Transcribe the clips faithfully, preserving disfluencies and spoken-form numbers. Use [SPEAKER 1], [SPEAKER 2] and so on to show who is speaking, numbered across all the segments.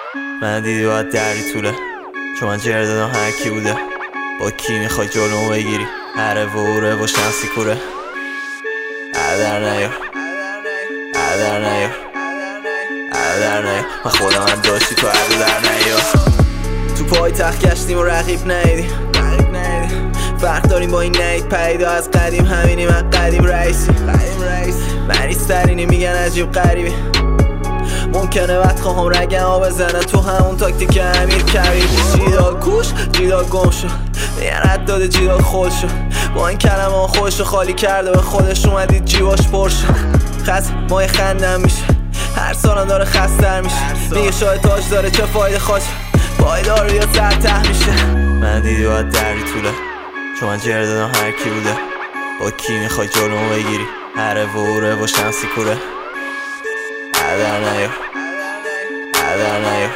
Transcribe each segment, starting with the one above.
[SPEAKER 1] من دیدی باید دری طوله، چون من جر دادم هر کی بوده. با کی میخوای جلومو بگیری؟ هره و اوره و شمسی کوره. عدر نیار عدر نیار عدر نیار من خودم هم داشتی تو عدو در نیار. تو پای تخت گشتیم و رقیب نیدیم فرق داریم با این نید پیدا از قدیم همینی من قدیم رئیسی مریضترینی میگن عجیب غریبی. ممکنه وقت خواهم رگم ها بزنه تو همون تاکتیک امیر کبیر. جیدال کوش جیدال گم شد میگن رد داده جیدال خود شد. با این کلمه ها خودشو خالی کرده به خودش اومدید جیواش پر شد. خط مای خندم میشه هر سالم داره خستر میشه. میگه شاید تاج داره چه فایده خواست پایدار یا سرته میشه. من دیدی باید دری طوله، چون من جر دادم هر کی بوده. با کی میخوای جلومو بگیری؟ هره و اوره و شمسی کوره. عدر نیار عدر نیار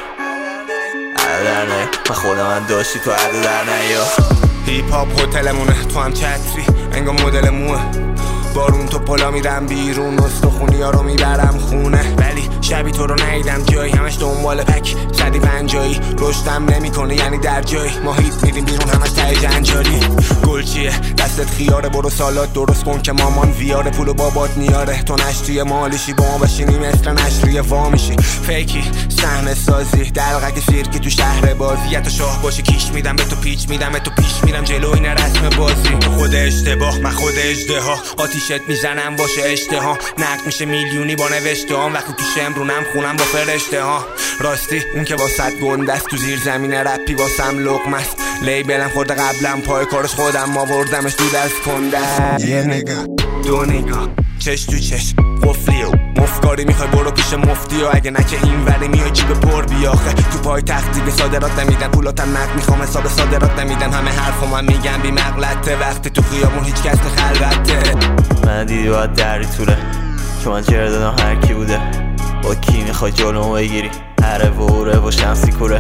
[SPEAKER 1] عدر نیار من خودم هم داشتی تو عدو در نیار.
[SPEAKER 2] هیپ هاپ هتلمونه تو هم چتری انگا مدل موه. بارون تو پلا میرم بیرون استخونی ها رو میبرم خونه. ولی شبی تو رو ندیدم جایی همش دنبال پک صدی پنجایی. رشدم نمیکنه یعنی در جایی ما هیت میریم بیرون همش ته جنجالی. گل چیه دستت خیاره برو سالات درست کن که مامان ویاره پول و بابات نیاره. تو نشتوی مالیشی با ما بشینی مثل نشریه وا میشی. فیکی صحنه سازی دلقک سیرکی تو شهر بازی. تو شاه باشی کیش میدم به تو پیچ میدم به تو پیش میرم جلو این رسم بازی. تو خود اشتباه من خود اژدها آتیشت میزنم باشه اشتها. نقد میشه میلیونی با نوشته هم وقتی تو شمرونم خونم با فرشته ها. راستی اون که واسط گندست تو زیر زمین رپی واسم لقمست. لیبلم خورده قبلم پای کارش خودم آوردمش دود از کنده. یه نگاه دو نگاه چش تو چش قفلی و مفکاری میخوای برو پیش مفتی و اگه نکه این وری میای جیب پر بیاخه. تو پای تختی به صادرات نمیدن پولاتم نقد میخوام حساب صادرات نمیدن. همه حرفو من میگم بی مغلطه وقتی تو خیابون هیچ کس نخلوته.
[SPEAKER 1] من دیدی باید دری طوله، چون من جر دادم هر کی بوده. با کی میخوای جلومو بگیری؟ هره و اوره و شمسی کوره.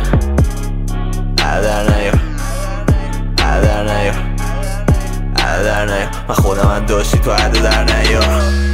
[SPEAKER 1] عدر نیار عدر نیار عدر نیار من خودم هم داشتی تو عدو در نیار.